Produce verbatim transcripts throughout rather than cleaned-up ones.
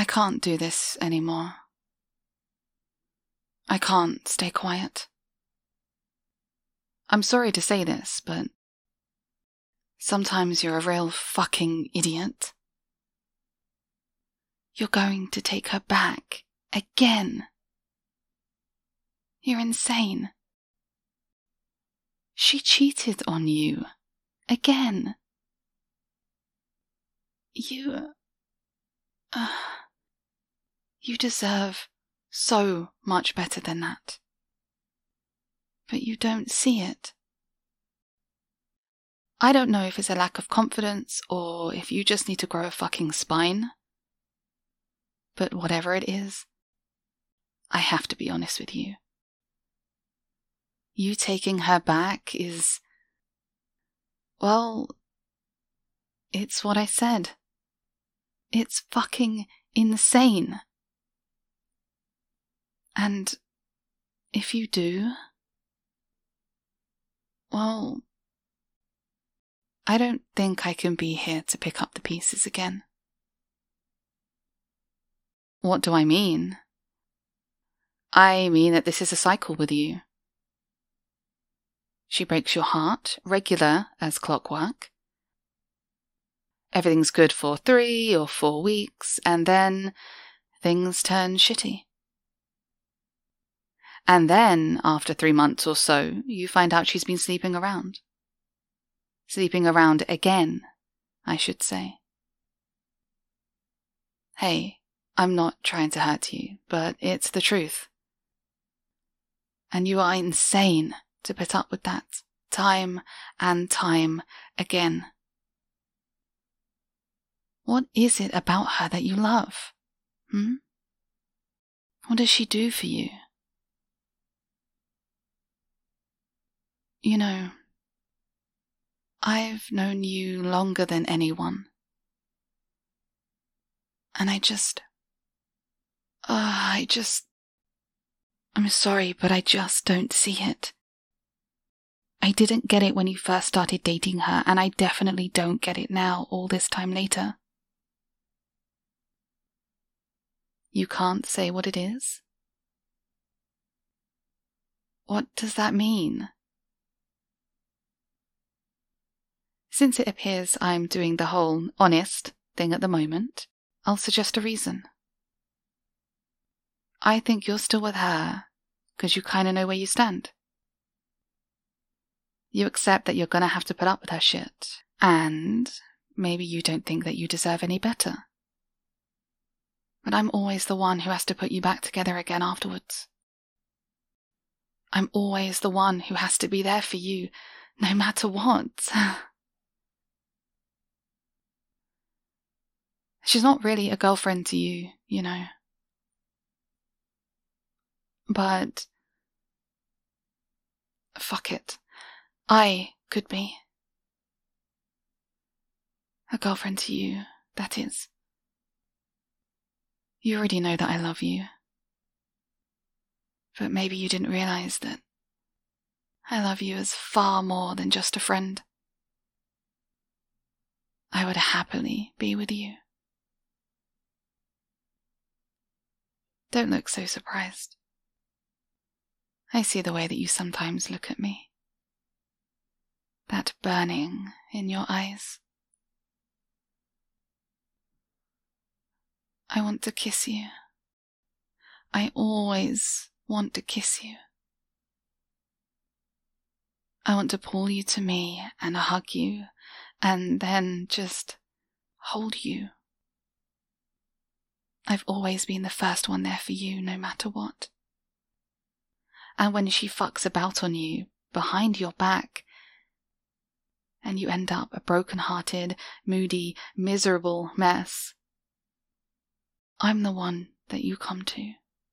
I can't do this anymore. I can't stay quiet. I'm sorry to say this, but sometimes you're a real fucking idiot. You're going to take her back again. You're insane. She cheated on you again. You... Uh, you deserve so much better than that. But you don't see it. I don't know if it's a lack of confidence or if you just need to grow a fucking spine. But whatever it is, I have to be honest with you. You taking her back is... well, it's what I said. It's fucking insane. And if you do, well, I don't think I can be here to pick up the pieces again. What do I mean? I mean that this is a cycle with you. She breaks your heart, regular as clockwork. Everything's good for three or four weeks, and then things turn shitty. And then, after three months or so, you find out she's been sleeping around. Sleeping around again, I should say. Hey, I'm not trying to hurt you, but it's the truth. And you are insane to put up with that, time and time again. What is it about her that you love? Hmm? What does she do for you? You know, I've known you longer than anyone. And I just... Uh, I just... I'm sorry, but I just don't see it. I didn't get it when you first started dating her, and I definitely don't get it now, all this time later. You can't say what it is? What does that mean? Since it appears I'm doing the whole honest thing at the moment, I'll suggest a reason. I think you're still with her because you kind of know where you stand. You accept that you're going to have to put up with her shit, and maybe you don't think that you deserve any better. But I'm always the one who has to put you back together again afterwards. I'm always the one who has to be there for you, no matter what. She's not really a girlfriend to you, you know. But... fuck it. I could be. A girlfriend to you, that is. You already know that I love you. But maybe you didn't realize that I love you as far more than just a friend. I would happily be with you. Don't look so surprised. I see the way that you sometimes look at me. That burning in your eyes. I want to kiss you. I always want to kiss you. I want to pull you to me and hug you, and then just hold you. I've always been the first one there for you, no matter what. And when she fucks about on you, behind your back, and you end up a broken-hearted, moody, miserable mess, I'm the one that you come to.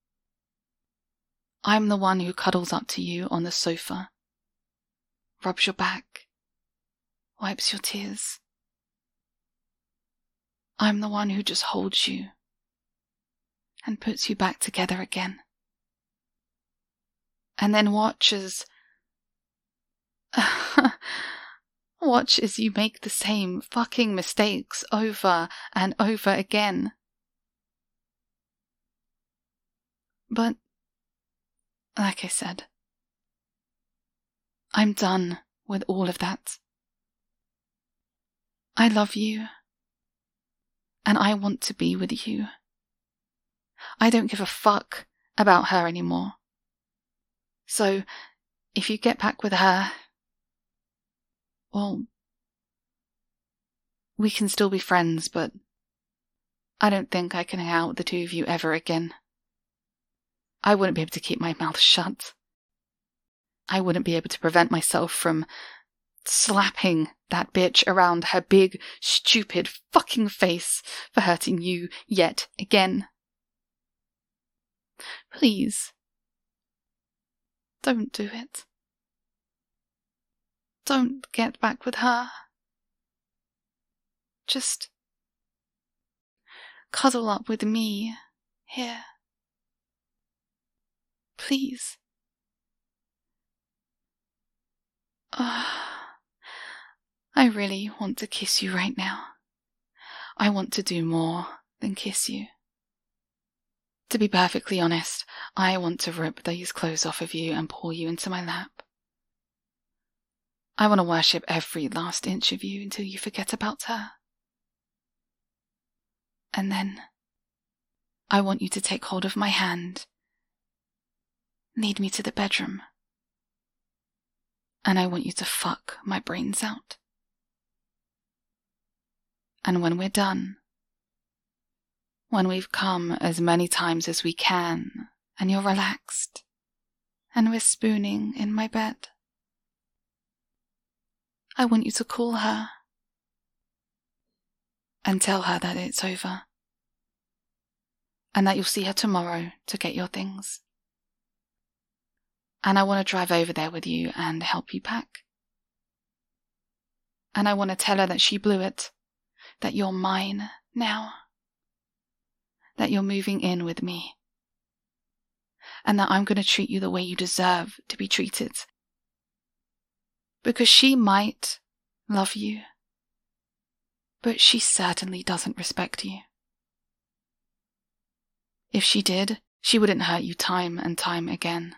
I'm the one who cuddles up to you on the sofa, rubs your back, wipes your tears. I'm the one who just holds you and puts you back together again. And then watches... watch as you make the same fucking mistakes over and over again. But, like I said, I'm done with all of that. I love you, and I want to be with you. I don't give a fuck about her anymore. So, if you get back with her, well, we can still be friends, but I don't think I can hang out with the two of you ever again. I wouldn't be able to keep my mouth shut. I wouldn't be able to prevent myself from slapping that bitch around her big, stupid fucking face for hurting you yet again. Please, don't do it. Don't get back with her. Just cuddle up with me here. Please. Uh, I really want to kiss you right now. I want to do more than kiss you. To be perfectly honest, I want to rip these clothes off of you and pull you into my lap. I want to worship every last inch of you until you forget about her. And then, I want you to take hold of my hand, lead me to the bedroom, and I want you to fuck my brains out. And when we're done, when we've come as many times as we can, and you're relaxed, and we're spooning in my bed, I want you to call her and tell her that it's over, and that you'll see her tomorrow to get your things. And I want to drive over there with you and help you pack. And I want to tell her that she blew it, that you're mine now, that you're moving in with me, and that I'm going to treat you the way you deserve to be treated. Because she might love you, but she certainly doesn't respect you. If she did, she wouldn't hurt you time and time again.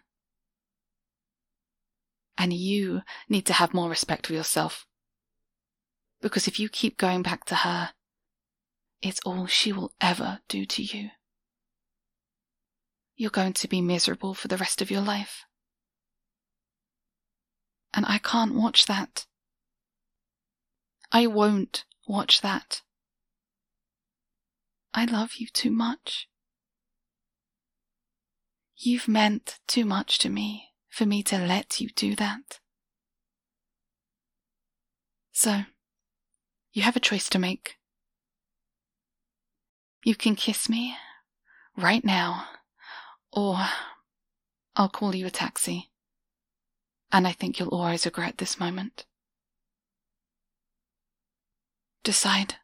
And you need to have more respect for yourself. Because if you keep going back to her, it's all she will ever do to you. You're going to be miserable for the rest of your life. And I can't watch that. I won't watch that. I love you too much. You've meant too much to me for me to let you do that. So, you have a choice to make. You can kiss me right now, or I'll call you a taxi. And I think you'll always regret this moment. Decide.